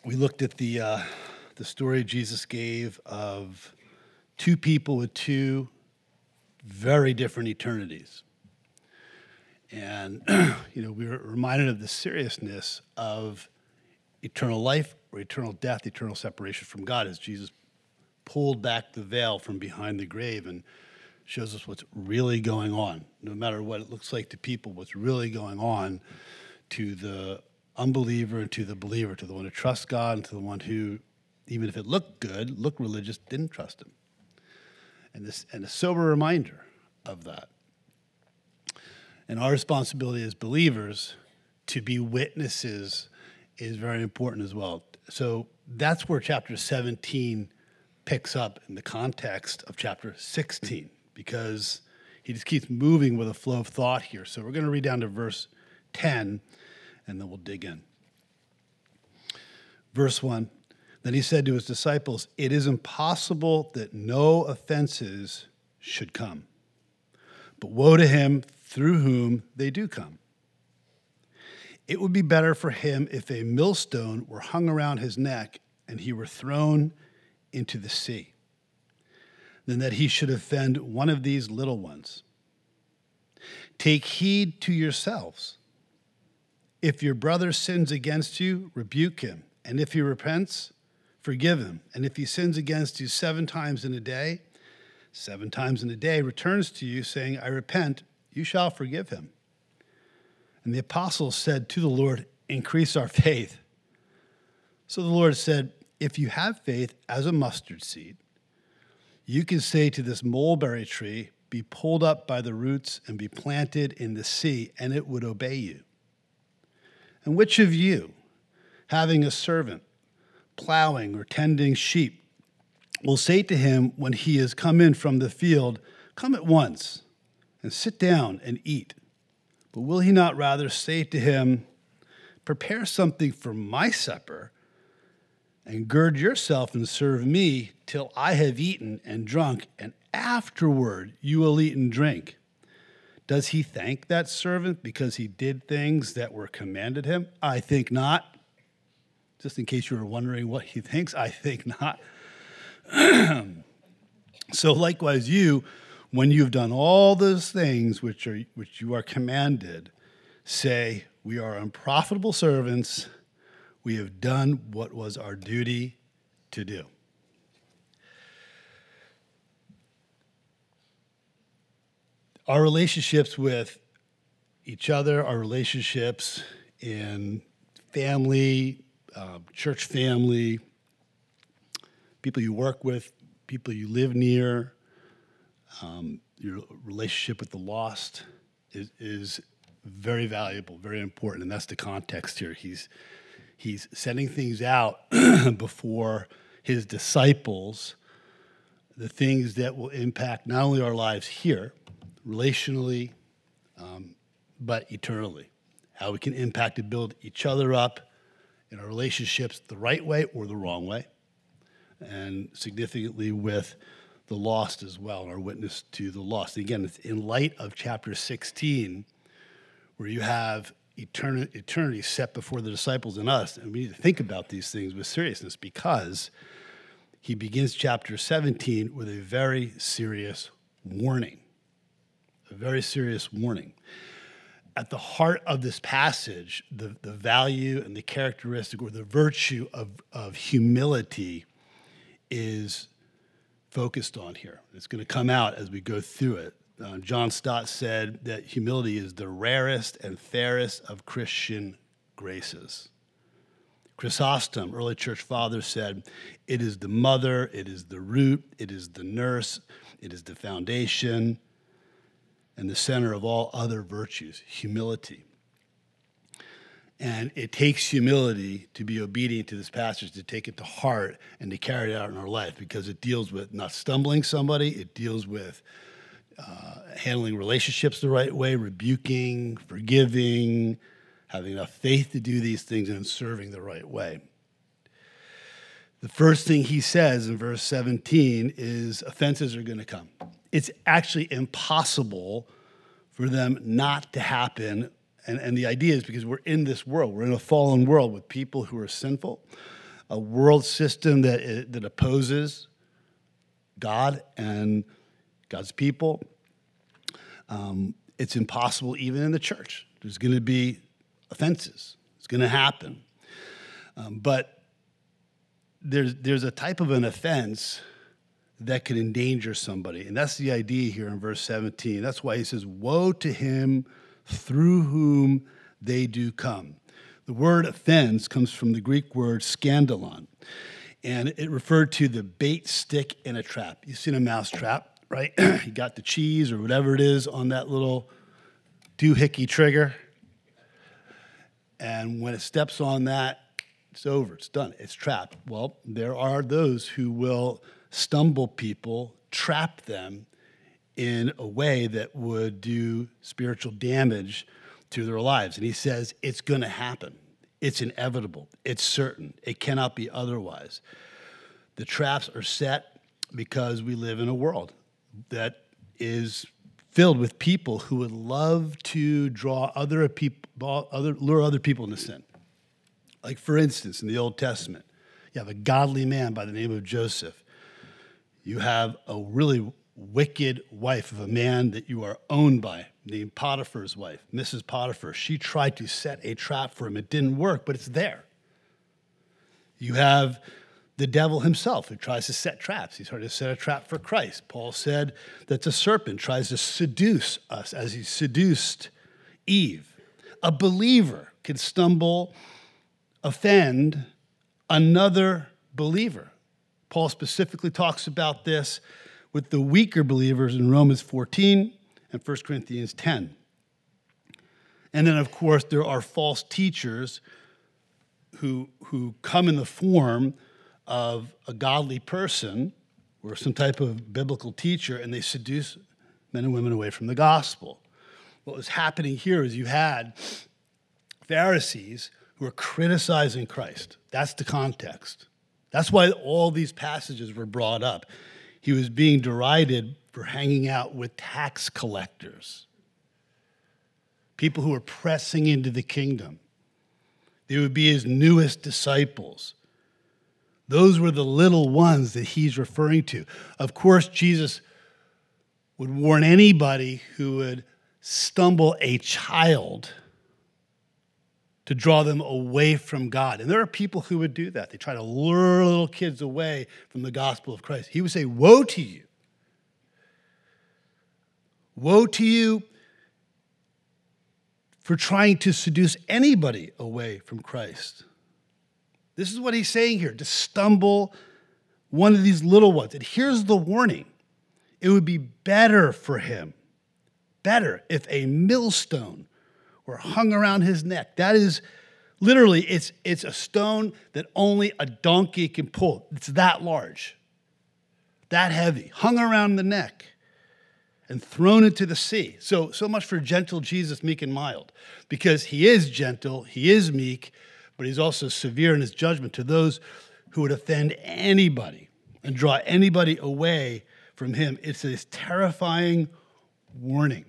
We looked at the story Jesus gave of two people with two very different eternities. And, we were reminded of the seriousness of eternal life or eternal death, eternal separation from God as Jesus pulled back the veil from behind the grave and shows us what's really going on. No matter what it looks like to people, what's really going on to the unbeliever and to the believer, to the one who trusts God and to the one who, even if it looked good, looked religious, didn't trust him. And a sober reminder of that. And our responsibility as believers to be witnesses is very important as well. So that's where chapter 17 picks up in the context of chapter 16, because he just keeps moving with a flow of thought here. So we're going to read down to verse 10, and then we'll dig in. Verse 1, then he said to his disciples, "It is impossible that no offenses should come. But woe to him through whom they do come. It would be better for him if a millstone were hung around his neck and he were thrown into the sea, than that he should offend one of these little ones. Take heed to yourselves. If your brother sins against you, rebuke him. And if he repents, forgive him. And if he sins against you 7 times in a day, 7 times in a day returns to you, saying, I repent, you shall forgive him." And the apostles said to the Lord, "Increase our faith." So the Lord said, "If you have faith as a mustard seed, you can say to this mulberry tree, be pulled up by the roots and be planted in the sea, and it would obey you. And which of you, having a servant, plowing or tending sheep, will say to him when he has come in from the field, 'Come at once and sit down and eat'? But will he not rather say to him, 'Prepare something for my supper, and gird yourself and serve me till I have eaten and drunk, and afterward you will eat and drink'? Does he thank that servant because he did things that were commanded him? I think not." Just in case you were wondering what he thinks, I think not. "So likewise you, when you've done all those things which you are commanded, say, 'We are unprofitable servants. We have done what was our duty to do.'" Our relationships with each other, our relationships in family, church family, people you work with, people you live near, your relationship with the lost is very valuable, very important, and that's the context here. He's sending things out before his disciples, the things that will impact not only our lives here, relationally, but eternally. How we can impact and build each other up in our relationships the right way or the wrong way, and significantly with the lost as well, and our witness to the lost. Again, it's in light of chapter 16, where you have eternity set before the disciples and us, and we need to think about these things with seriousness, because he begins chapter 17 with a very serious warning. A very serious warning. At the heart of this passage, the value and the characteristic or the virtue of humility is focused on here. It's going to come out as we go through it. John Stott said that humility is the rarest and fairest of Christian graces. Chrysostom, early church father, said, "It is the mother, it is the root, it is the nurse, it is the foundation, and the center of all other virtues, humility." And it takes humility to be obedient to this passage, to take it to heart and to carry it out in our life, because it deals with not stumbling somebody, it deals with handling relationships the right way, rebuking, forgiving, having enough faith to do these things, and serving the right way. The first thing he says in verse 17 is offenses are going to come. It's actually impossible for them not to happen. And the idea is because we're in this world. We're in a fallen world with people who are sinful. a world system that opposes God and God's people. It's impossible even in the church. There's going to be offenses. It's going to happen. But there's a type of an offense that could endanger somebody. And that's the idea here in verse 17. That's why he says, woe to him through whom they do come. The word offense comes from the Greek word scandalon. And it referred to the bait stick in a trap. You've seen a mouse trap, right? You got the cheese or whatever it is on that little doohickey trigger. And when it steps on that, it's over. It's done. It's trapped. Well, there are those who will stumble people, trap them in a way that would do spiritual damage to their lives. And he says it's going to happen. It's inevitable. It's certain. It cannot be otherwise. The traps are set because we live in a world that is filled with people who would love to draw lure other people into sin. Like, for instance, in the Old Testament, you have a godly man by the name of Joseph. You have a really wicked wife of a man that you are owned by, named Potiphar's wife, Mrs. Potiphar. She tried to set a trap for him. It didn't work, but it's there. You have the devil himself who tries to set traps. He's trying to set a trap for Christ. Paul said that the serpent tries to seduce us as he seduced Eve. A believer can stumble, offend another believer. Paul specifically talks about this with the weaker believers in Romans 14 and 1 Corinthians 10. And then, of course, there are false teachers who come in the form of a godly person or some type of biblical teacher, and they seduce men and women away from the gospel. What was happening here is you had Pharisees who were criticizing Christ. That's the context. That's why all these passages were brought up. He was being derided for hanging out with tax collectors, people who were pressing into the kingdom. They would be his newest disciples. Those were the little ones that he's referring to. Of course, Jesus would warn anybody who would stumble a child to draw them away from God. And there are people who would do that. They try to lure little kids away from the gospel of Christ. He would say, woe to you. Woe to you for trying to seduce anybody away from Christ. This is what he's saying here, to stumble one of these little ones. And here's the warning. It would be better for him, better if a millstone were hung around his neck. That is literally, it's a stone that only a donkey can pull. It's that large, that heavy, hung around the neck and thrown into the sea. So much for gentle Jesus, meek and mild, because he is gentle, he is meek, but he's also severe in his judgment to those who would offend anybody and draw anybody away from him. It's this terrifying warning.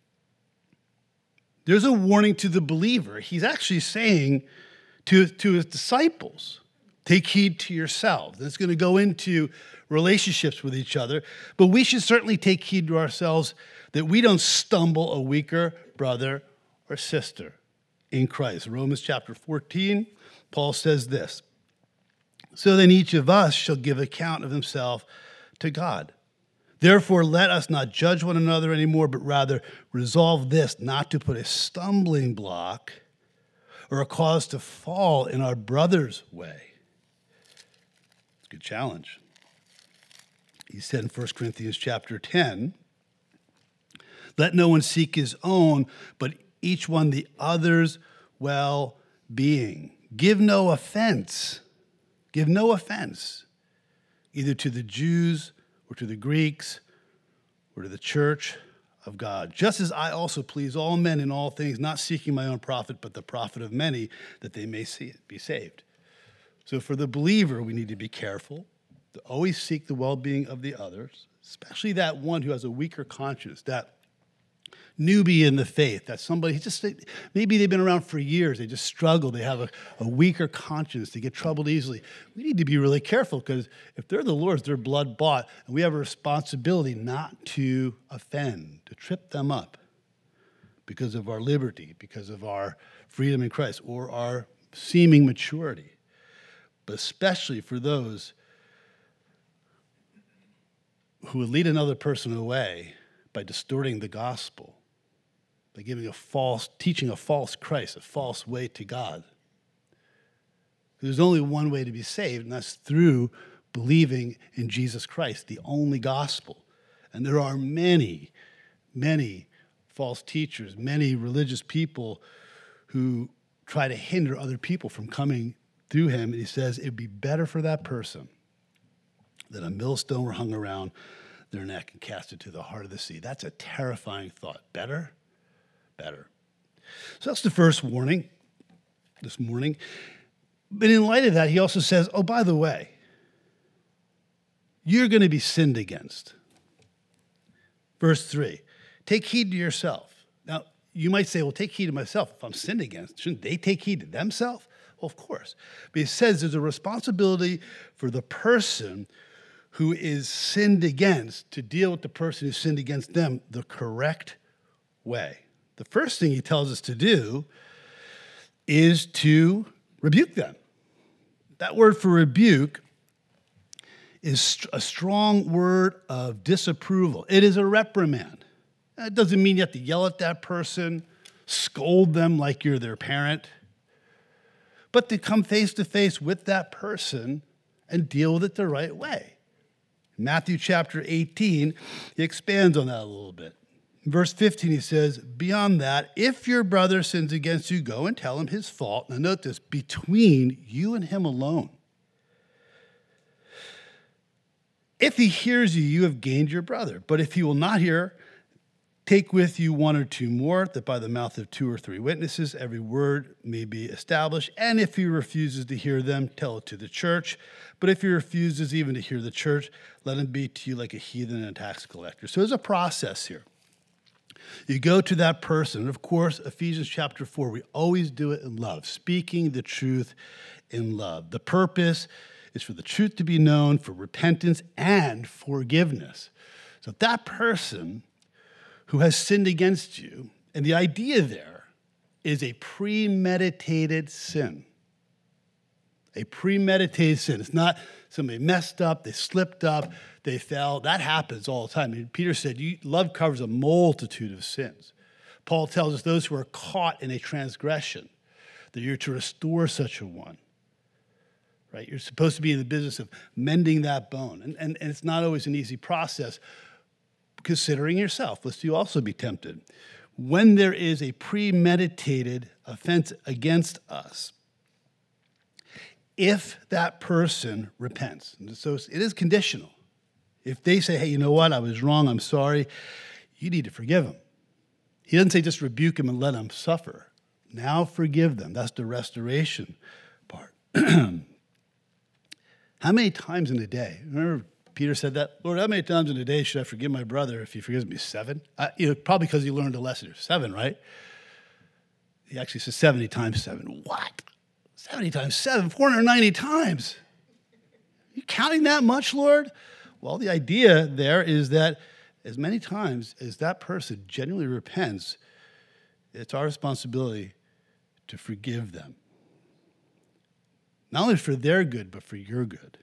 There's a warning to the believer. He's actually saying to his disciples, take heed to yourselves. And it's going to go into relationships with each other, but we should certainly take heed to ourselves that we don't stumble a weaker brother or sister in Christ. Romans chapter 14, Paul says this, so then each of us shall give account of himself to God. Therefore, let us not judge one another anymore, but rather resolve this, not to put a stumbling block or a cause to fall in our brother's way. It's a good challenge. He said in 1 Corinthians chapter 10, let no one seek his own, but each one the other's well-being. Give no offense. Give no offense, either to the Jews or to the Greeks, or to the church of God. Just as I also please all men in all things, not seeking my own profit, but the profit of many, that they may be saved. So for the believer, we need to be careful to always seek the well-being of the others, especially that one who has a weaker conscience, that newbie in the faith. That's somebody, maybe they've been around for years. They just struggle. They have a weaker conscience. They get troubled easily. We need to be really careful because if they're the Lord's, they're blood bought. And we have a responsibility not to offend, to trip them up because of our liberty, because of our freedom in Christ, or our seeming maturity. But especially for those who would lead another person away by distorting the gospel, by teaching a false Christ, a false way to God. There's only one way to be saved, and that's through believing in Jesus Christ, the only gospel. And there are many, many false teachers, many religious people who try to hinder other people from coming through him. And he says it'd be better for that person that a millstone were hung around their neck and cast into the heart of the sea. That's a terrifying thought. Better. So that's the first warning this morning. But in light of that, he also says, oh, by the way, you're going to be sinned against. Verse 3, take heed to yourself. Now, you might say, well, take heed to myself. If I'm sinned against, shouldn't they take heed to themselves? Well, of course. But he says there's a responsibility for the person who is sinned against to deal with the person who sinned against them the correct way. The first thing he tells us to do is to rebuke them. That word for rebuke is a strong word of disapproval. It is a reprimand. That doesn't mean you have to yell at that person, scold them like you're their parent, but to come face to face with that person and deal with it the right way. In Matthew chapter 18, he expands on that a little bit. In verse 15, he says, beyond that, if your brother sins against you, go and tell him his fault. Now note this, between you and him alone. If he hears you, you have gained your brother. But if he will not hear, take with you one or two more, that by the mouth of 2 or 3 witnesses every word may be established. And if he refuses to hear them, tell it to the church. But if he refuses even to hear the church, let him be to you like a heathen and a tax collector. So there's a process here. You go to that person. And of course, Ephesians chapter 4, we always do it in love, speaking the truth in love. The purpose is for the truth to be known, for repentance and forgiveness. So that person who has sinned against you, and the idea there is a premeditated sin. A premeditated sin. It's not somebody messed up, they slipped up, they fell. That happens all the time. I mean, Peter said, love covers a multitude of sins. Paul tells us those who are caught in a transgression, that you're to restore such a one. Right? You're supposed to be in the business of mending that bone. And it's not always an easy process, considering yourself, lest you also be tempted. When there is a premeditated offense against us, if that person repents, and so it is conditional. If they say, hey, you know what, I was wrong, I'm sorry, you need to forgive them. He doesn't say just rebuke them and let them suffer. Now forgive them. That's the restoration part. How many times in a day? Remember Peter said that? Lord, how many times in a day should I forgive my brother if he forgives me? 7? Probably because he learned a lesson. 7, right? He actually says 70 times 7. What? 70 times 7, 490 times. You counting that much, Lord? Well, the idea there is that as many times as that person genuinely repents, it's our responsibility to forgive them. Not only for their good, but for your good.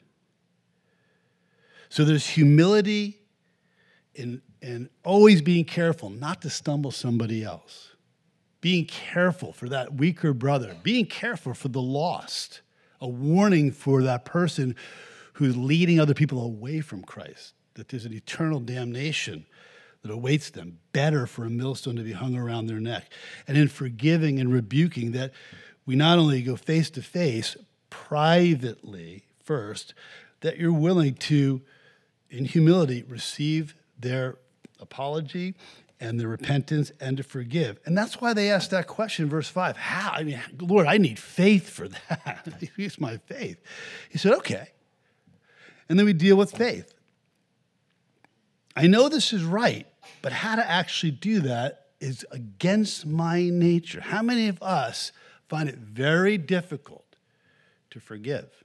So there's humility in always being careful not to stumble somebody else. Being careful for that weaker brother. Being careful for the lost. A warning for that person who's leading other people away from Christ. That there's an eternal damnation that awaits them. Better for a millstone to be hung around their neck. And in forgiving and rebuking, that we not only go face to face, privately first, that you're willing to, in humility, receive their apology and their repentance and to forgive. And that's why they asked that question in verse 5. How? I mean, Lord, I need faith for that. Increase my faith. He said, okay. And then we deal with faith. I know this is right, but how to actually do that is against my nature. How many of us find it very difficult to forgive?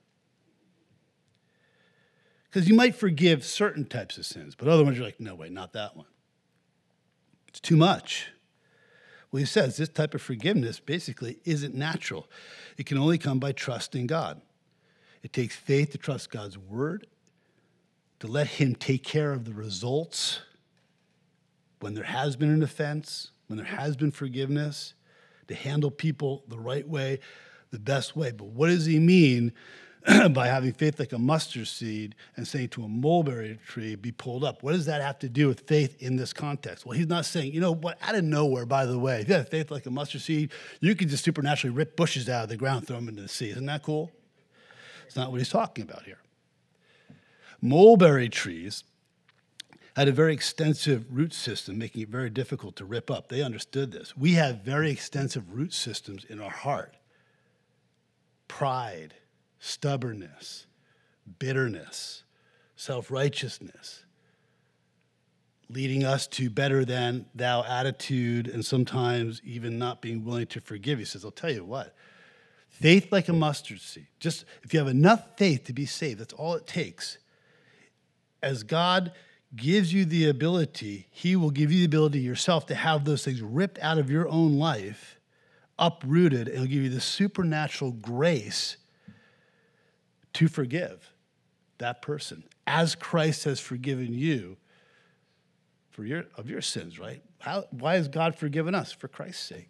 Because you might forgive certain types of sins, but other ones you're like, no way, not that one. It's too much. Well, he says this type of forgiveness basically isn't natural. It can only come by trusting God. It takes faith to trust God's word, to let him take care of the results when there has been an offense, when there has been forgiveness, to handle people the right way, the best way. But what does he mean by having faith like a mustard seed and saying to a mulberry tree, be pulled up? What does that have to do with faith in this context? Well, he's not saying, you know what, out of nowhere, by the way, if you have faith like a mustard seed, you can just supernaturally rip bushes out of the ground, throw them into the sea. Isn't that cool? It's not what he's talking about here. Mulberry trees had a very extensive root system, making it very difficult to rip up. They understood this. We have very extensive root systems in our heart. Pride, stubbornness, bitterness, self-righteousness, leading us to better than thou attitude, and sometimes even not being willing to forgive. He says, I'll tell you what, faith like a mustard seed. Just if you have enough faith to be saved, that's all it takes. As God gives you the ability, he will give you the ability yourself to have those things ripped out of your own life, uprooted, and he'll give you the supernatural grace to forgive that person as Christ has forgiven you of your sins, right? Why has God forgiven us? For Christ's sake.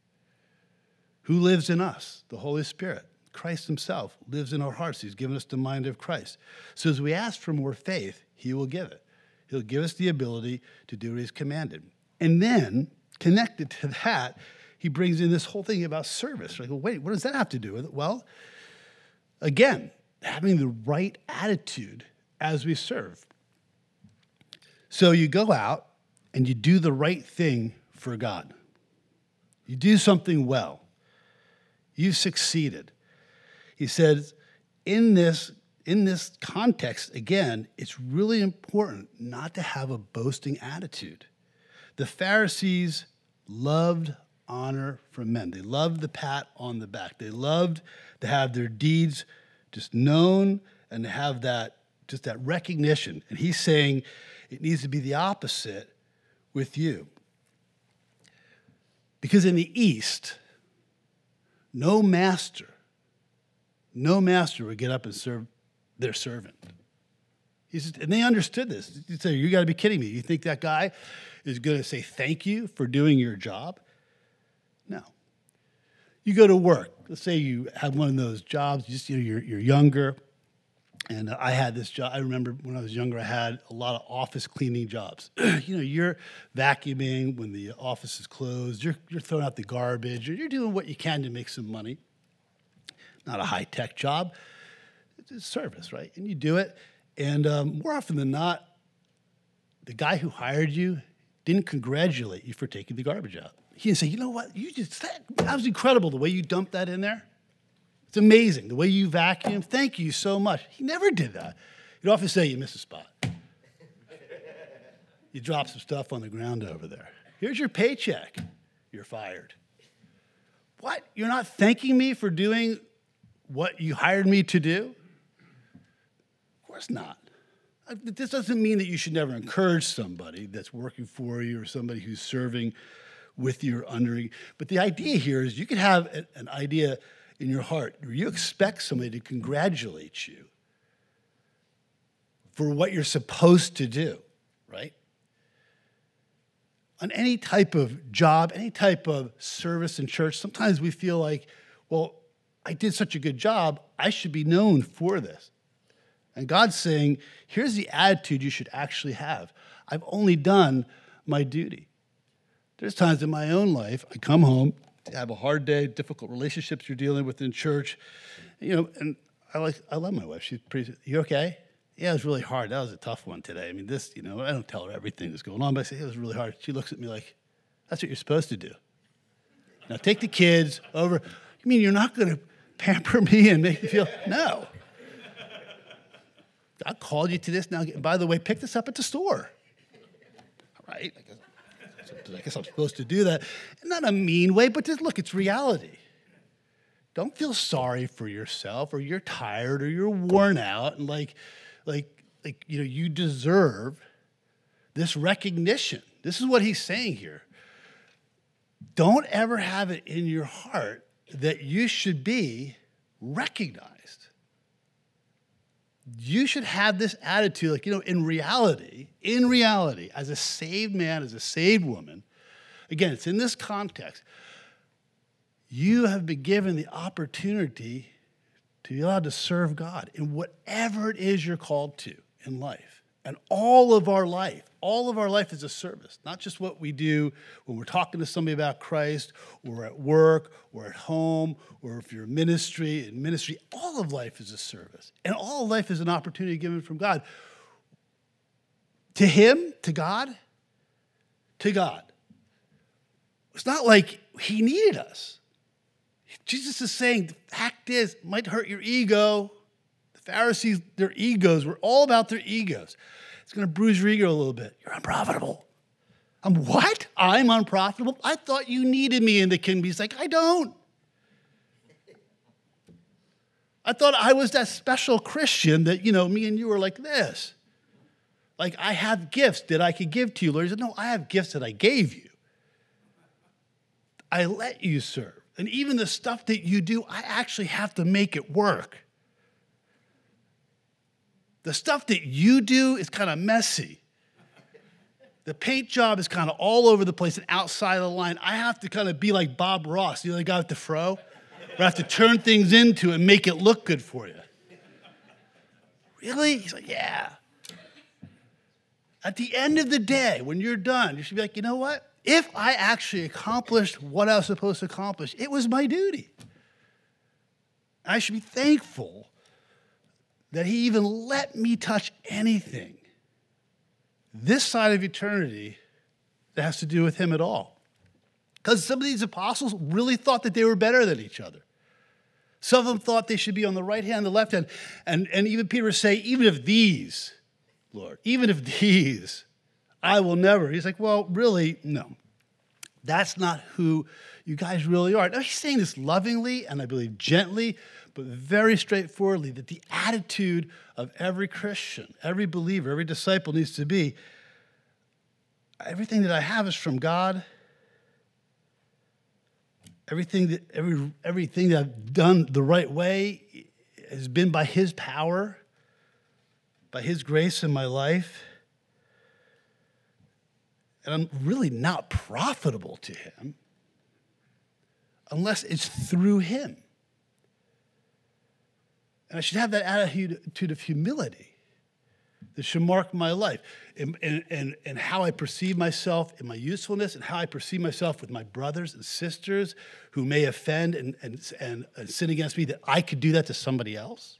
Who lives in us? The Holy Spirit. Christ himself lives in our hearts. He's given us the mind of Christ. So as we ask for more faith, he will give it. He'll give us the ability to do what he's commanded. And then, connected to that, he brings in this whole thing about service. Like, well, wait, what does that have to do with it? Well, again, having the right attitude as we serve. So you go out and you do the right thing for God. You do something well. You've succeeded. He says, in this context, again, it's really important not to have a boasting attitude. The Pharisees loved honor from men. They loved the pat on the back. They loved to have their deeds just known and to have that recognition. And he's saying it needs to be the opposite with you. Because in the East, no master would get up and serve their servant. He says, and they understood this. He said, you got to be kidding me. You think that guy is going to say thank you for doing your job? No. You go to work. Let's say you have one of those jobs, you're younger. And I had this job. I remember when I was younger, I had a lot of office cleaning jobs. You're vacuuming when the office is closed. You're throwing out the garbage. You're doing what you can to make some money. Not a high-tech job. It's a service, right? And you do it. And more often than not, the guy who hired you didn't congratulate you for taking the garbage out. He didn't say, you know what? That was incredible, the way you dumped that in there. It's amazing, the way you vacuum. Thank you so much. He never did that. He'd often say, you missed a spot. You dropped some stuff on the ground over there. Here's your paycheck. You're fired. What? You're not thanking me for doing what you hired me to do? Of course not. This doesn't mean that you should never encourage somebody that's working for you or somebody who's serving with you or under you. But the idea here is you can have an idea in your heart where you expect somebody to congratulate you for what you're supposed to do, right? On any type of job, any type of service in church, sometimes we feel like, well, I did such a good job, I should be known for this. And God's saying, here's the attitude you should actually have. I've only done my duty. There's times in my own life, I come home, I have a hard day, difficult relationships you're dealing with in church, and I love my wife. She's pretty, you okay? Yeah, it was really hard. That was a tough one today. I mean, I don't tell her everything that's going on, but I say, it was really hard. She looks at me like, that's what you're supposed to do. Now take the kids over. You mean you're not going to pamper me and make me feel, no. I called you to this now. By the way, pick this up at the store. All right? I guess I'm supposed to do that. Not in a mean way, but just look, it's reality. Don't feel sorry for yourself, or you're tired, or you're worn out, and you deserve this recognition. This is what he's saying here. Don't ever have it in your heart that you should be recognized. You should have this attitude, in reality, as a saved man, as a saved woman, again, it's in this context, you have been given the opportunity to be allowed to serve God in whatever it is you're called to in life. And all of our life is a service, not just what we do when we're talking to somebody about Christ, or at work, or at home, or if you're in ministry, all of life is a service. And all of life is an opportunity given from God. To him, to God. It's not like he needed us. Jesus is saying, the fact is, it might hurt your ego. The Pharisees, their egos were all about their egos. It's going to bruise your ego a little bit. You're unprofitable. I'm what? I'm unprofitable? I thought you needed me in the kingdom. He's like, I don't. I thought I was that special Christian that, me and you were like this. Like, I have gifts that I could give to you, Lord. He said, no, I have gifts that I gave you. I let you serve. And even the stuff that you do, I actually have to make it work. The stuff that you do is kind of messy. The paint job is kind of all over the place and outside of the line. I have to kind of be like Bob Ross, the guy with the fro. I have to turn things into and make it look good for you. Really? He's like, yeah. At the end of the day, when you're done, you should be like, you know what? If I actually accomplished what I was supposed to accomplish, it was my duty. I should be thankful that he even let me touch anything this side of eternity that has to do with him at all. Because some of these apostles really thought that they were better than each other. Some of them thought they should be on the right hand, the left hand. And even Peter would say, even if these, Lord, even if these, I will never. He's like, well, really, no. That's not who you guys really are. Now, he's saying this lovingly and I believe gently, but very straightforwardly, that the attitude of every Christian, every believer, every disciple needs to be, everything that I have is from God. Everything that I've done the right way has been by his power, by his grace in my life. And I'm really not profitable to him unless it's through him. And I should have that attitude of humility that should mark my life and how I perceive myself in my usefulness and how I perceive myself with my brothers and sisters who may offend and sin against me, that I could do that to somebody else.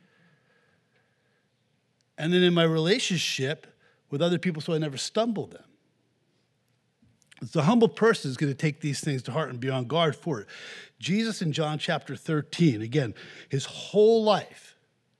And then in my relationship with other people so I never stumble them. The humble person is going to take these things to heart and be on guard for it. Jesus in John chapter 13, again, his whole life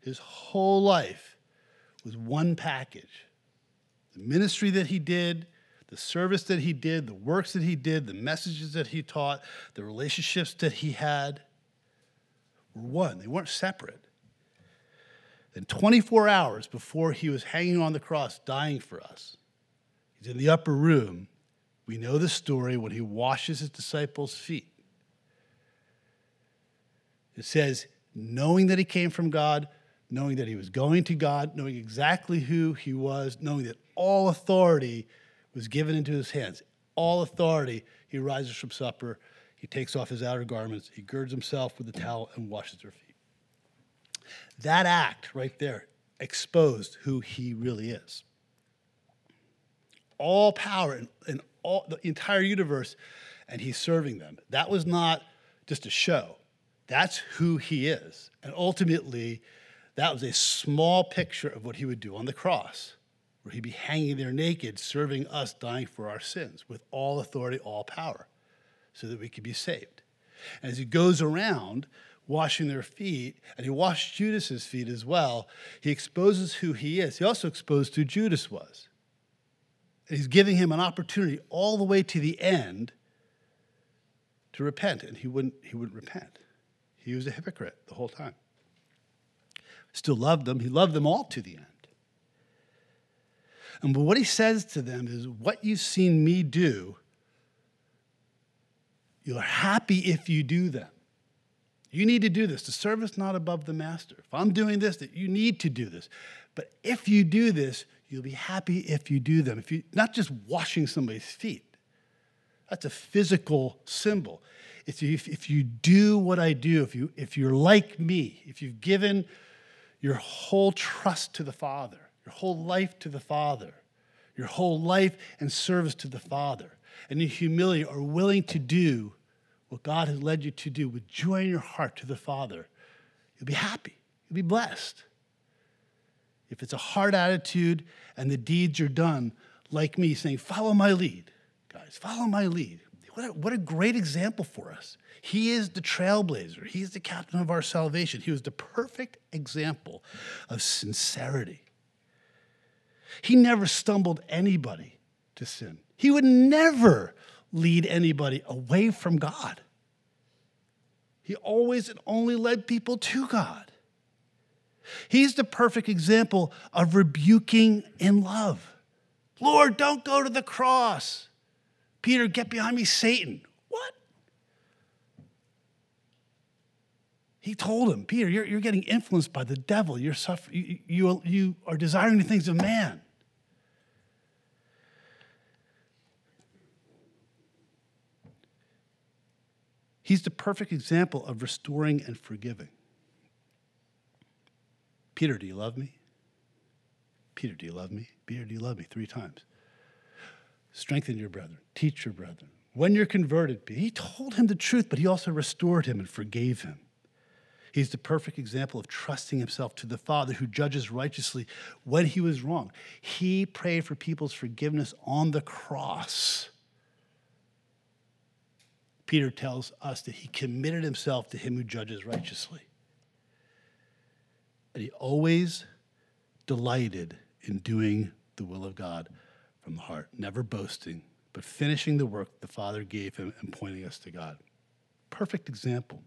was one package. The ministry that he did, the service that he did, the works that he did, the messages that he taught, the relationships that he had were one. They weren't separate. And 24 hours before he was hanging on the cross, dying for us, he's in the upper room. We know the story when he washes his disciples' feet. It says, knowing that he came from God, knowing that he was going to God, knowing exactly who he was, knowing that all authority was given into his hands. All authority, he rises from supper, he takes off his outer garments, he girds himself with a towel and washes their feet. That act right there exposed who he really is. All power in all the entire universe, and he's serving them. That was not just a show. That's who he is. And ultimately, that was a small picture of what he would do on the cross, where he'd be hanging there naked, serving us, dying for our sins, with all authority, all power, so that we could be saved. And as he goes around washing their feet, and he washed Judas's feet as well, he exposes who he is. He also exposed who Judas was. And he's giving him an opportunity all the way to the end to repent, and he wouldn't repent. He was a hypocrite the whole time. Still loved them. He loved them all to the end. And but what he says to them is, what you've seen me do, you're happy if you do them. You need to do this. The servant's not above the master. If I'm doing this, that you need to do this. But if you do this, you'll be happy if you do them. If you not just washing somebody's feet. That's a physical symbol. If you do what I do, if you're like me, if you've given your whole trust to the Father, your whole life to the Father, your whole life and service to the Father, and in humility are willing to do what God has led you to do with joy in your heart to the Father, you'll be happy. You'll be blessed. If it's a hard attitude and the deeds are done like me, saying, follow my lead, guys, follow my lead. What a great example for us. He is the trailblazer. He's the captain of our salvation. He was the perfect example of sincerity. He never stumbled anybody to sin. He would never lead anybody away from God. He always and only led people to God. He's the perfect example of rebuking in love. Lord, don't go to the cross. Peter, get behind me, Satan. What? He told him, Peter, you're getting influenced by the devil. You're suffering. You are desiring the things of man. He's the perfect example of restoring and forgiving. Peter, do you love me? Peter, do you love me? Peter, do you love me? 3 times. Strengthen your brethren. Teach your brethren. When you're converted, he told him the truth, but he also restored him and forgave him. He's the perfect example of trusting himself to the Father who judges righteously when he was wrong. He prayed for people's forgiveness on the cross. Peter tells us that he committed himself to him who judges righteously. And he always delighted in doing the will of God from the heart, never boasting, but finishing the work the Father gave him and pointing us to God. Perfect example.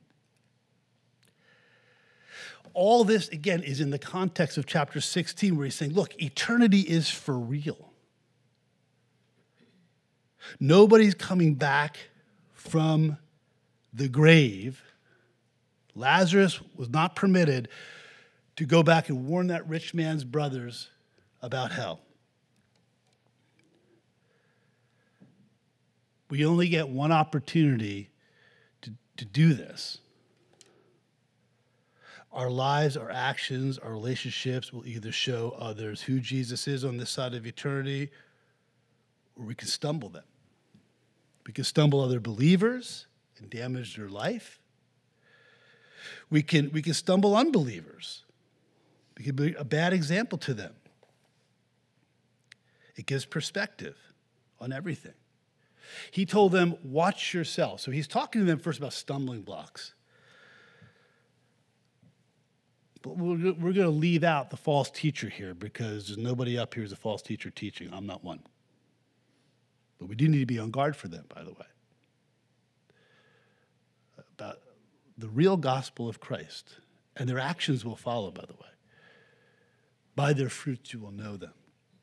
All this, again, is in the context of chapter 16, where he's saying, look, eternity is for real. Nobody's coming back from the grave. Lazarus was not permitted to go back and warn that rich man's brothers about hell. We only get one opportunity to do this. Our lives, our actions, our relationships will either show others who Jesus is on this side of eternity, or we can stumble them. We can stumble other believers and damage their life. We can stumble unbelievers. We can be a bad example to them. It gives perspective on everything. He told them, watch yourself. So he's talking to them first about stumbling blocks. But we're going to leave out the false teacher here because there's nobody up here who's a false teacher teaching. I'm not one. But we do need to be on guard for them, by the way. About the real gospel of Christ. And their actions will follow, by the way. By their fruits you will know them.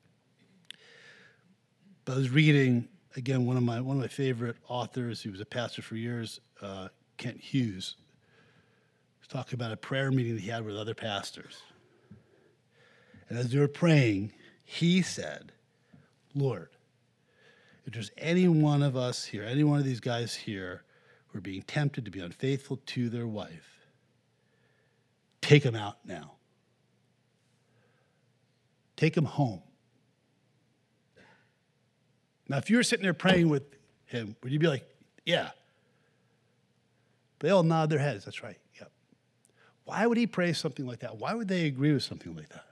But I was reading, again, one of my favorite authors, he was a pastor for years, Kent Hughes, was talking about a prayer meeting that he had with other pastors. And as they were praying, he said, Lord, if there's any one of us here, any one of these guys here who are being tempted to be unfaithful to their wife, take them out now. Take them home. Now, if you were sitting there praying with him, would you be like, yeah? They all nod their heads. That's right. Yep. Why would he pray something like that? Why would they agree with something like that?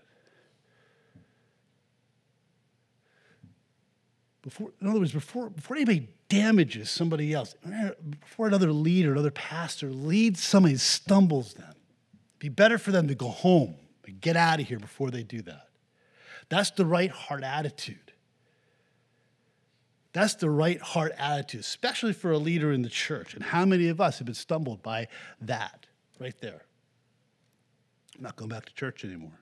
In other words, before anybody damages somebody else, before another leader, another pastor leads somebody and stumbles them, it'd be better for them to go home and get out of here before they do that. That's the right heart attitude. That's the right heart attitude, especially for a leader in the church. And how many of us have been stumbled by that right there? I'm not going back to church anymore.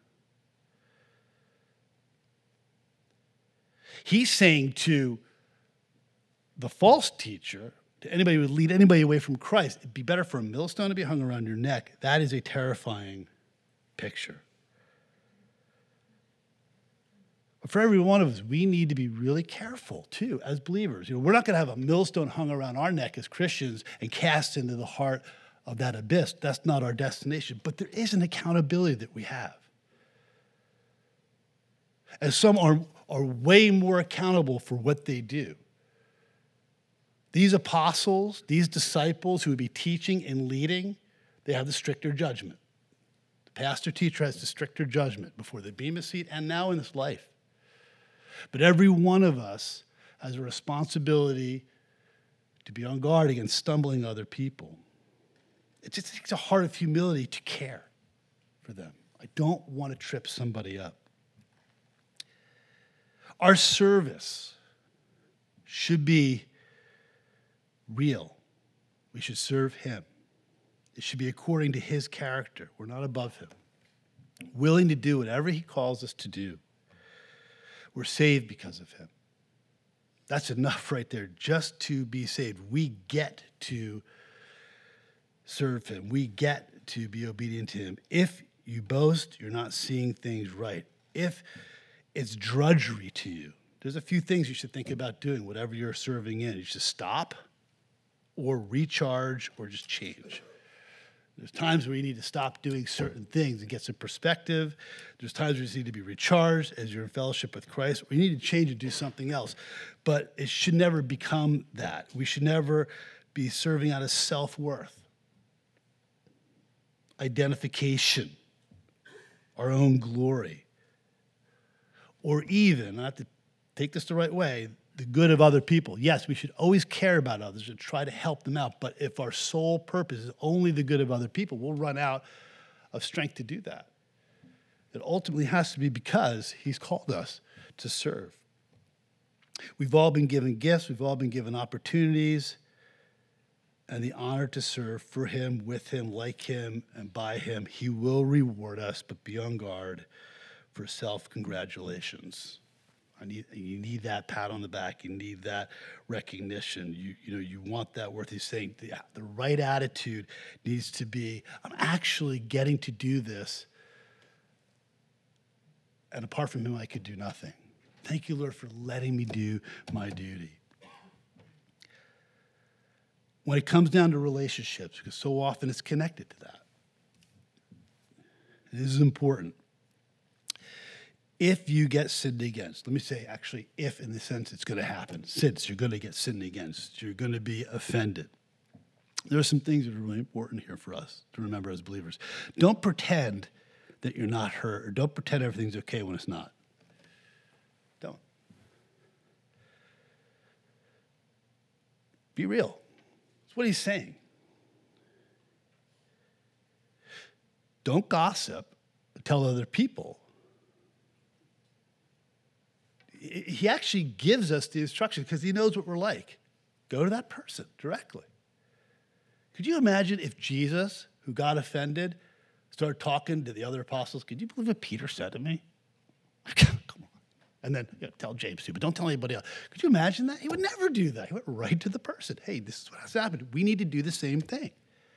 He's saying to the false teacher, to anybody who would lead anybody away from Christ, it'd be better for a millstone to be hung around your neck. That is a terrifying picture. But for every one of us, we need to be really careful too as believers. We're not going to have a millstone hung around our neck as Christians and cast into the heart of that abyss. That's not our destination. But there is an accountability that we have. And some are way more accountable for what they do. These apostles, these disciples who would be teaching and leading, they have the stricter judgment. The pastor teacher has the stricter judgment before the bema seat and now in this life. But every one of us has a responsibility to be on guard against stumbling other people. It just takes a heart of humility to care for them. I don't want to trip somebody up. Our service should be real. We should serve him. It should be according to his character. We're not above him. Willing to do whatever he calls us to do. We're saved because of him. That's enough right there just to be saved. We get to serve him. We get to be obedient to him. If you boast, you're not seeing things right. If it's drudgery to you, there's a few things you should think about doing, whatever you're serving in. You should stop or recharge or just change. There's times where you need to stop doing certain things and get some perspective. There's times where you need to be recharged as you're in fellowship with Christ, or you need to change and do something else. But it should never become that. We should never be serving out of self-worth, identification, our own glory, or even, not to take this the right way, the good of other people. Yes, we should always care about others and try to help them out. But if our sole purpose is only the good of other people, we'll run out of strength to do that. It ultimately has to be because he's called us to serve. We've all been given gifts. We've all been given opportunities and the honor to serve for him, with him, like him, and by him. He will reward us, but be on guard for self-congratulations. You need that pat on the back. You need that recognition. You want that worth. He's saying the right attitude needs to be, I'm actually getting to do this, and apart from him, I could do nothing. Thank you, Lord, for letting me do my duty. When it comes down to relationships, because so often it's connected to that, it is important. If you get sinned against, let me say actually if in the sense it's going to happen, since you're going to get sinned against, you're going to be offended. There are some things that are really important here for us to remember as believers. Don't pretend that you're not hurt, or don't pretend everything's okay when it's not. Don't. Be real. That's what he's saying. Don't gossip, tell other people. He actually gives us the instructions because he knows what we're like. Go to that person directly. Could you imagine if Jesus, who got offended, started talking to the other apostles? Could you believe what Peter said to me? Come on. And then tell James too, but don't tell anybody else. Could you imagine that? He would never do that. He went right to the person. Hey, this is what has happened. We need to do the same thing.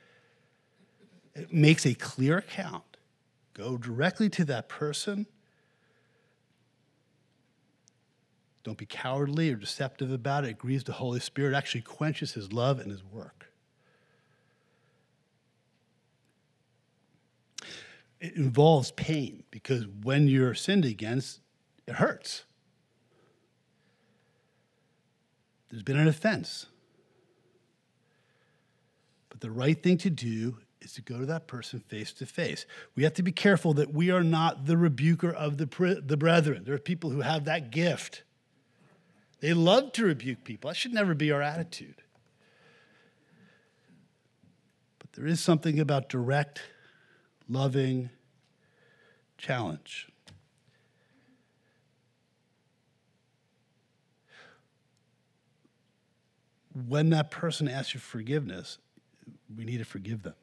It makes a clear account. Go directly to that person. Don't be cowardly or deceptive about it. It grieves the Holy Spirit. It actually quenches his love and his work. It involves pain because when you're sinned against, it hurts. There's been an offense. But the right thing to do is to go to that person face to face. We have to be careful that we are not the rebuker of the brethren. There are people who have that gift. They love to rebuke people. That should never be our attitude. But there is something about direct, loving challenge. when that person asks you forgiveness, we need to forgive them.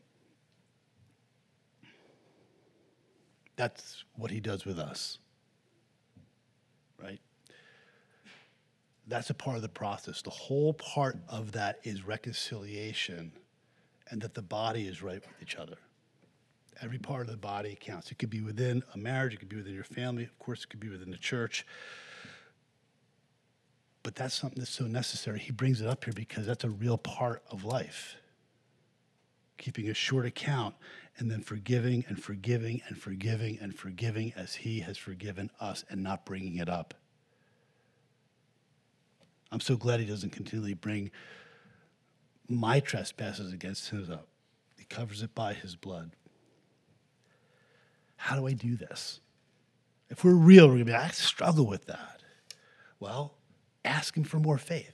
That's what he does with us, right? That's a part of the process. The whole part of that is reconciliation and that the body is right with each other. Every part of the body counts. It could be within a marriage. It could be within your family. Of course, it could be within the church. But that's something that's so necessary. He brings it up here because that's a real part of life. Keeping a short account and then forgiving and forgiving and forgiving and forgiving as he has forgiven us and not bringing it up. I'm so glad he doesn't continually bring my trespasses against him up. He covers it by his blood. How do I do this? If we're real, we're going to be, I struggle with that. Well, ask him for more faith.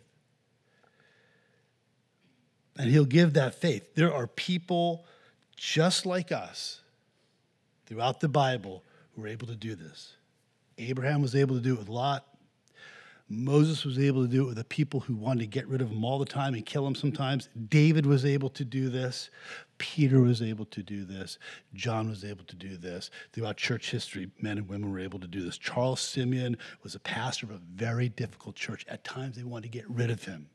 And he'll give that faith. There are people just like us throughout the Bible who are able to do this. Abraham was able to do it with Lot. Moses was able to do it with the people who wanted to get rid of him all the time and kill him sometimes. David was able to do this. Peter was able to do this. John was able to do this. Throughout church history, men and women were able to do this. Charles Simeon was a pastor of a very difficult church. At times, they wanted to get rid of him.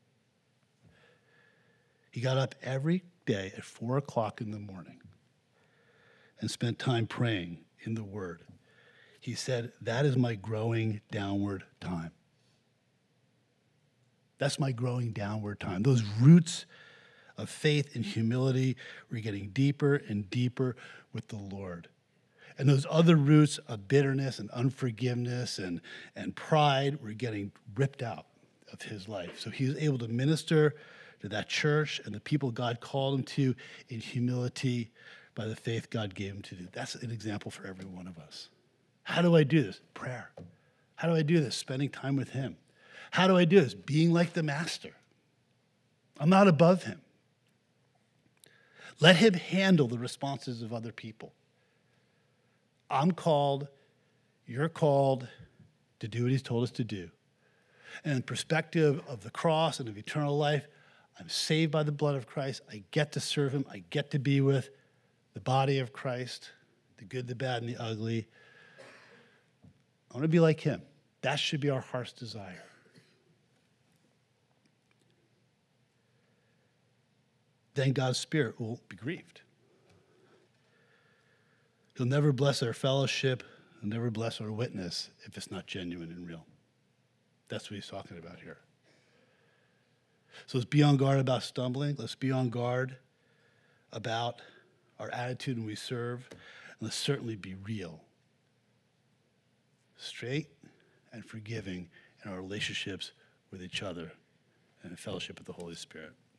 He got up every day at 4 o'clock in the morning and spent time praying in the Word. He said, that is my growing downward time. That's my growing downward time. Those roots of faith and humility were getting deeper and deeper with the Lord. And those other roots of bitterness and unforgiveness and pride were getting ripped out of his life. So he was able to minister to that church and the people God called him to in humility by the faith God gave him to do. That's an example for every one of us. How do I do this? Prayer. How do I do this? Spending time with him. How do I do this? Being like the master. I'm not above him. Let him handle the responses of other people. I'm called, you're called to do what he's told us to do. And in the perspective of the cross and of eternal life, I'm saved by the blood of Christ. I get to serve him. I get to be with the body of Christ, the good, the bad, and the ugly. I want to be like him. That should be our heart's desire. Then God's Spirit will be grieved. He'll never bless our fellowship. He'll never bless our witness if it's not genuine and real. That's what he's talking about here. So let's be on guard about stumbling. Let's be on guard about our attitude when we serve. And let's certainly be real, straight, and forgiving in our relationships with each other and in fellowship with the Holy Spirit.